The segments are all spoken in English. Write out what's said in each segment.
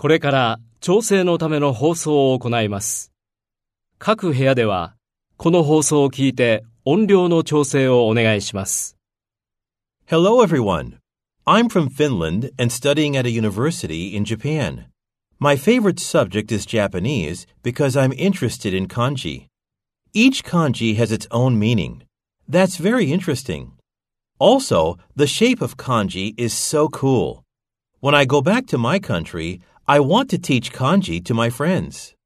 これから調整のための放送を行います。各部屋では、この放送を聞いて音量の調整をお願いします。 Hello everyone. I'm from Finland and studying at a university in Japan. My favorite subject is Japanese because I'm interested in kanji. Each kanji has its own meaning. That's very interesting. Also, the shape of kanji is so cool. When I go back to my country, I want to teach kanji to my friends.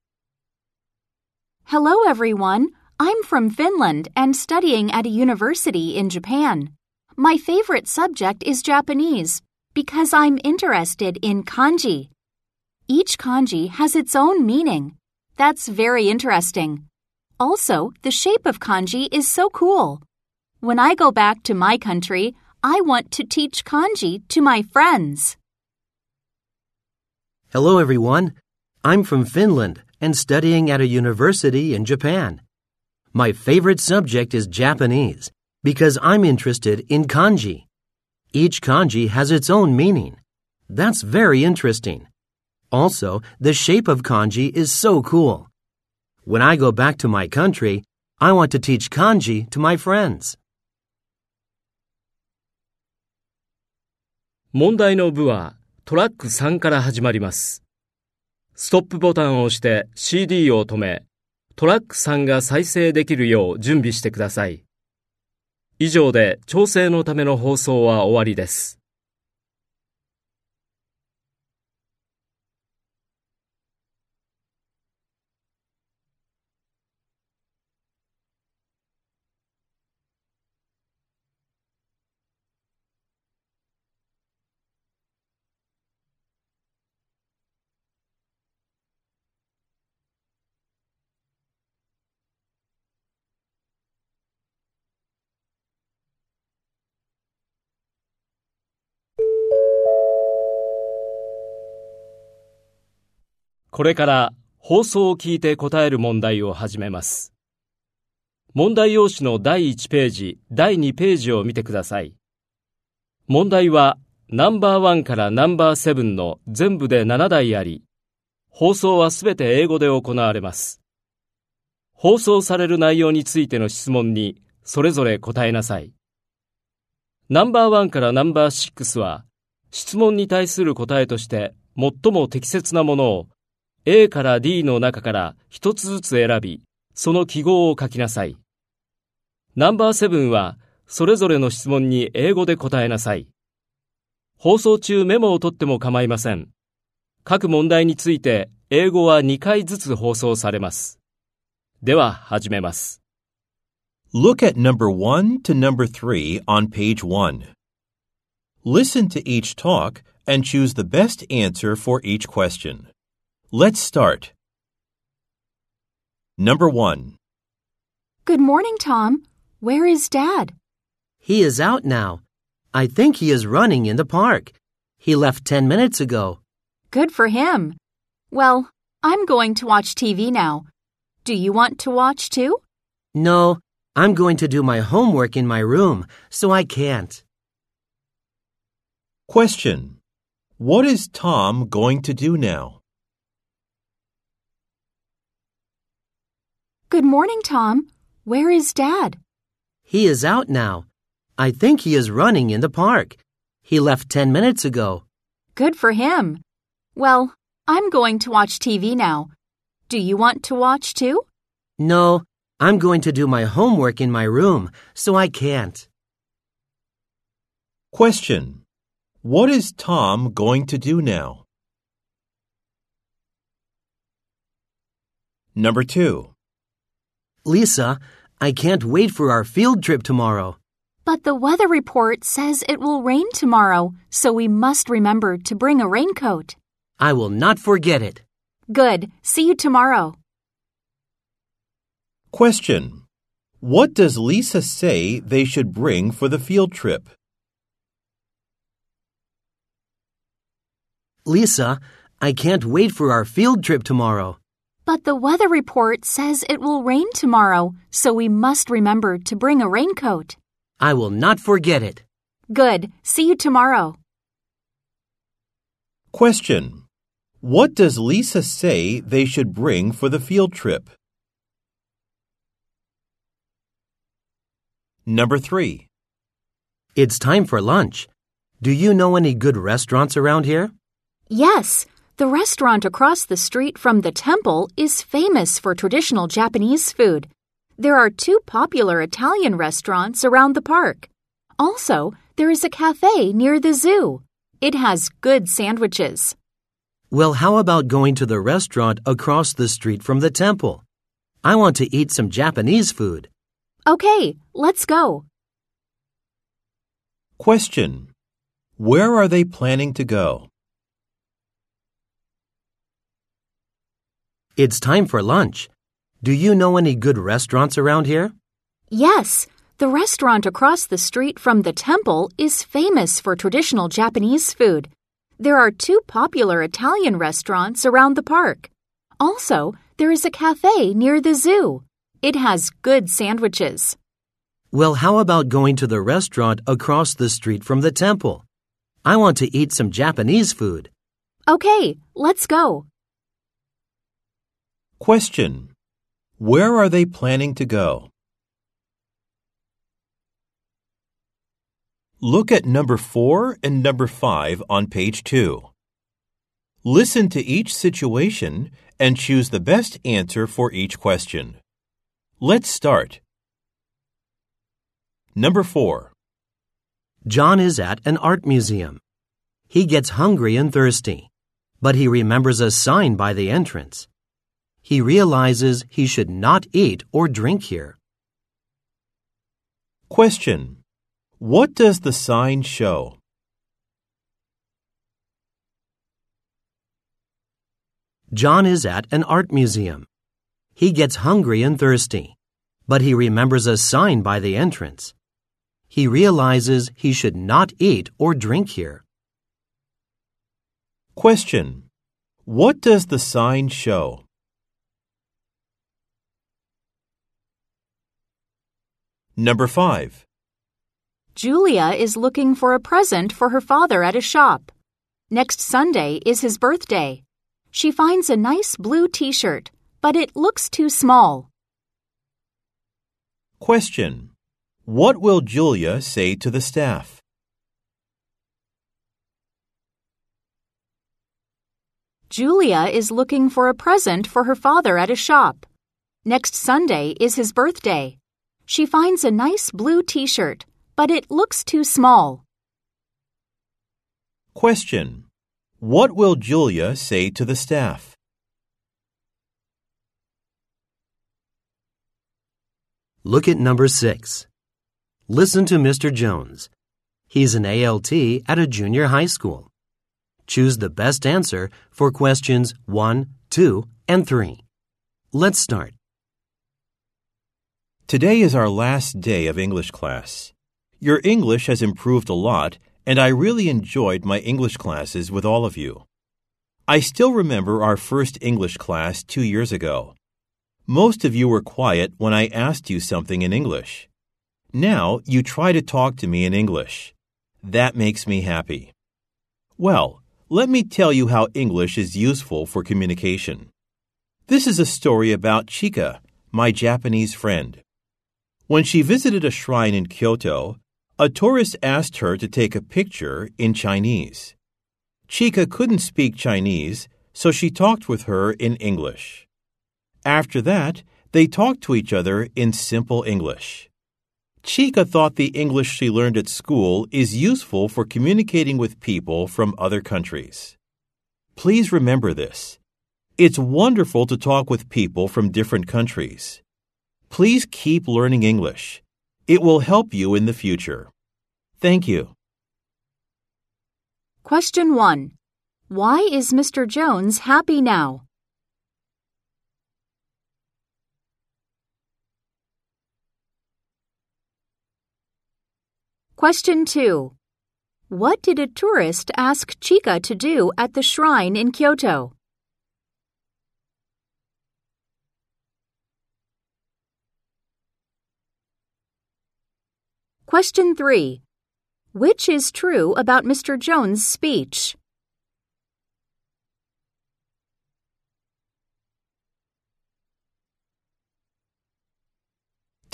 Hello everyone. I'm from Finland and studying at a university in Japan. My favorite subject is Japanese because I'm interested in kanji. Each kanji has its own meaning. That's very interesting. Also, the shape of kanji is so cool. When I go back to my country, I want to teach kanji to my friends. Hello everyone. I'm from Finland and studying at a university in Japan. My favorite subject is Japanese because I'm interested in kanji. Each kanji has its own meaning. That's very interesting. Also, the shape of kanji is so cool. When I go back to my country, I want to teach kanji to my friends. 問題の部はトラック3から始まります。ストップボタンを押して CD を止め、トラック3が再生できるよう準備してください。以上で調整のための放送は終わりです。これから放送を聞いて答える問題を始めます。問題用紙の第1ページ、第2ページを見てください。問題はナンバー1からナンバー7の全部で7題あり、放送はすべて英語で行われます。放送される内容についての質問にそれぞれ答えなさい。ナンバー1からナンバー6は、質問に対する答えとして最も適切なものをA から D の中から一つずつ選び、その記号を書きなさい。ナンバー7は、それぞれの質問に英語で答えなさい。放送中メモを取っても構いません。各問題について、英語は2回ずつ放送されます。では、始めます。 Look at number 1 to number 3 on page 1. Listen to each talk and choose the best answer for each question.Let's start. Number 1. Good morning, Tom. Where is Dad? He is out now. I think he is running in the park. He left 10 minutes ago. Good for him. Well, I'm going to watch TV now. Do you want to watch too? No, I'm going to do my homework in my room, so I can't. Question. What is Tom going to do now?Good morning, Tom. Where is Dad? He is out now. I think he is running in the park. He left 10 minutes ago. Good for him. Well, I'm going to watch TV now. Do you want to watch too? No, I'm going to do my homework in my room, so I can't. Question. What is Tom going to do now? Number 2. Lisa, I can't wait for our field trip tomorrow. But the weather report says it will rain tomorrow, so we must remember to bring a raincoat. I will not forget it. Good. See you tomorrow. Question. What does Lisa say they should bring for the field trip? Lisa, I can't wait for our field trip tomorrow.But the weather report says it will rain tomorrow, so we must remember to bring a raincoat. I will not forget it. Good. See you tomorrow. Question. What does Lisa say they should bring for the field trip? Number 3. It's time for lunch. Do you know any good restaurants around here? Yes, the restaurant across the street from the temple is famous for traditional Japanese food. There are 2 popular Italian restaurants around the park. Also, there is a cafe near the zoo. It has good sandwiches. Well, how about going to the restaurant across the street from the temple? I want to eat some Japanese food. Okay, let's go. Question. Where are they planning to go? It's time for lunch. Do you know any good restaurants around here? Yes, the restaurant across the street from the temple is famous for traditional Japanese food. There are 2 popular Italian restaurants around the park. Also, there is a cafe near the zoo. It has good sandwiches. Well, how about going to the restaurant across the street from the temple? I want to eat some Japanese food. Okay, let's go. Question. Where are they planning to go? Look at number 4 and number 5 on page 2. Listen to each situation and choose the best answer for each question. Let's start. Number 4. John is at an art museum. He gets hungry and thirsty, but he remembers a sign by the entrance. He realizes he should not eat or drink here. Question. What does the sign show? John is at an art museum. He gets hungry and thirsty, but he remembers a sign by the entrance. He realizes he should not eat or drink here. Question. What does the sign show? Number 5. Julia is looking for a present for her father at a shop. Next Sunday is his birthday. She finds a nice blue t-shirt, but it looks too small. Question. What will Julia say to the staff? Julia is looking for a present for her father at a shop. Next Sunday is his birthday. She finds a nice blue t-shirt, but it looks too small. Question. What will Julia say to the staff? Look at number 6. Listen to Mr. Jones. He's an ALT at a junior high school. Choose the best answer for questions 1, 2, and 3. Let's start. Today is our last day of English class. Your English has improved a lot, and I really enjoyed my English classes with all of you. I still remember our first English class 2 years ago. Most of you were quiet when I asked you something in English. Now you try to talk to me in English. That makes me happy. Well, let me tell you how English is useful for communication. This is a story about Chika, my Japanese friend. When she visited a shrine in Kyoto, a tourist asked her to take a picture in Chinese. Chika couldn't speak Chinese, so she talked with her in English. After that, they talked to each other in simple English. Chika thought the English she learned at school is useful for communicating with people from other countries. Please remember this. It's wonderful to talk with people from different countries. Please keep learning English. It will help you in the future. Thank you. Question 1. Why is Mr. Jones happy now? Question 2. What did a tourist ask Chika to do at the shrine in Kyoto? Question 3. Which is true about Mr. Jones' speech?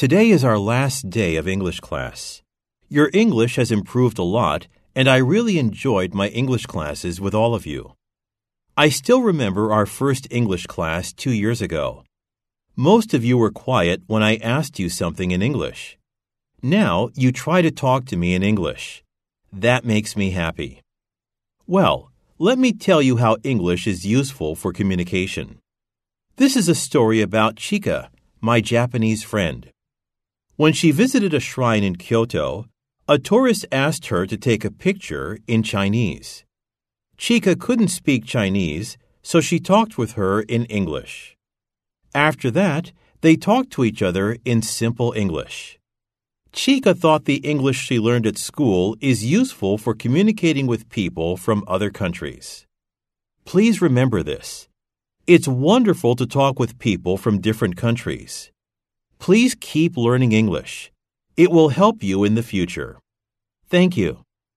Today is our last day of English class. Your English has improved a lot, and I really enjoyed my English classes with all of you. I still remember our first English class 2 years ago. Most of you were quiet when I asked you something in English. Now you try to talk to me in English. That makes me happy. Well, let me tell you how English is useful for communication. This is a story about Chika, my Japanese friend. When she visited a shrine in Kyoto, a tourist asked her to take a picture in Chinese. Chika couldn't speak Chinese, so she talked with her in English. After that, they talked to each other in simple English. Chika thought the English she learned at school is useful for communicating with people from other countries. Please remember this. It's wonderful to talk with people from different countries. Please keep learning English. It will help you in the future. Thank you.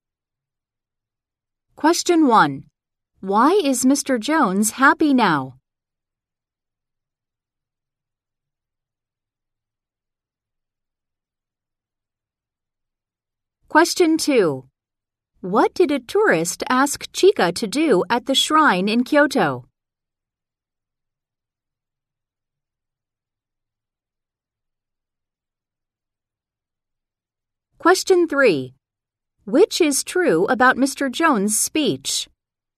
Question 1. Why is Mr. Jones happy now? Question 2. What did a tourist ask Chika to do at the shrine in Kyoto? Question 3. Which is true about Mr. Jones' speech?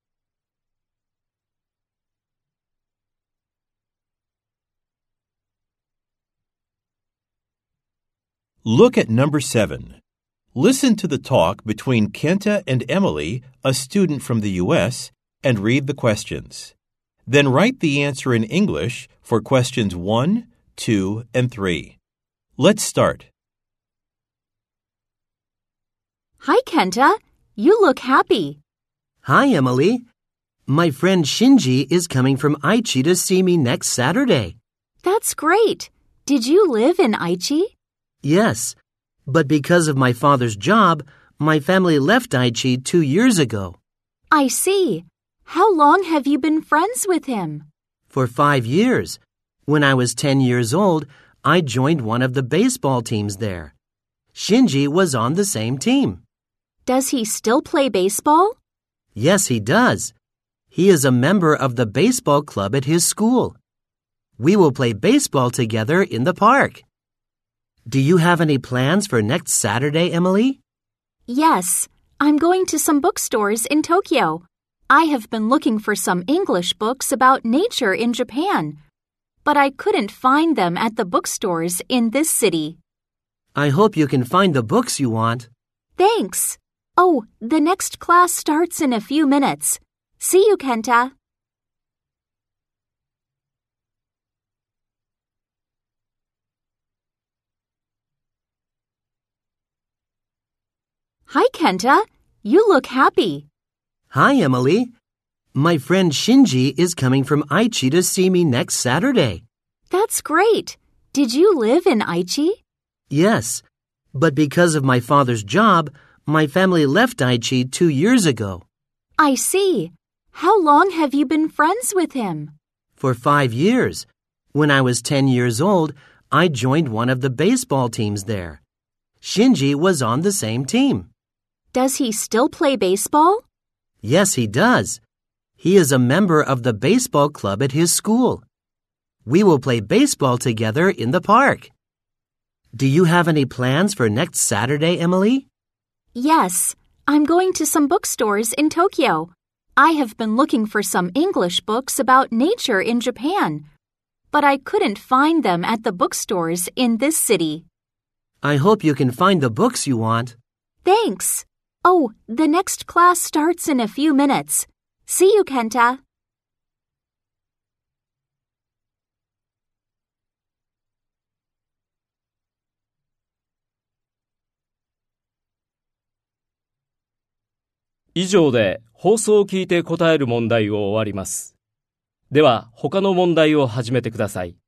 Look at number 7. Listen to the talk between Kenta and Emily, a student from the U.S., and read the questions. Then write the answer in English for questions 1, 2, and 3. Let's start. Hi, Kenta. You look happy. Hi, Emily. My friend Shinji is coming from Aichi to see me next Saturday. That's great. Did you live in Aichi? Yes, but because of my father's job, my family left Aichi 2 years ago. I see. How long have you been friends with him? For 5 years. When I was 10 years old, I joined one of the baseball teams there. Shinji was on the same team. Does he still play baseball? Yes, he does. He is a member of the baseball club at his school. We will play baseball together in the park. Do you have any plans for next Saturday, Emily? Yes, I'm going to some bookstores in Tokyo. I have been looking for some English books about nature in Japan, but I couldn't find them at the bookstores in this city. I hope you can find the books you want. Thanks. Oh, the next class starts in a few minutes. See you, Kenta. Hi, Kenta. You look happy. Hi, Emily. My friend Shinji is coming from Aichi to see me next Saturday. That's great. Did you live in Aichi? Yes, but because of my father's job, my family left Aichi 2 years ago. I see. How long have you been friends with him? For 5 years. When I was 10 years old, I joined one of the baseball teams there. Shinji was on the same team. Does he still play baseball? Yes, he does. He is a member of the baseball club at his school. We will play baseball together in the park. Do you have any plans for next Saturday, Emily? Yes, I'm going to some bookstores in Tokyo. I have been looking for some English books about nature in Japan, but I couldn't find them at the bookstores in this city. I hope you can find the books you want. Thanks. Oh, the next class starts in a few minutes. See you, Kenta. 以上で放送を聞いて答える問題を終わります。では、他の問題を始めてください。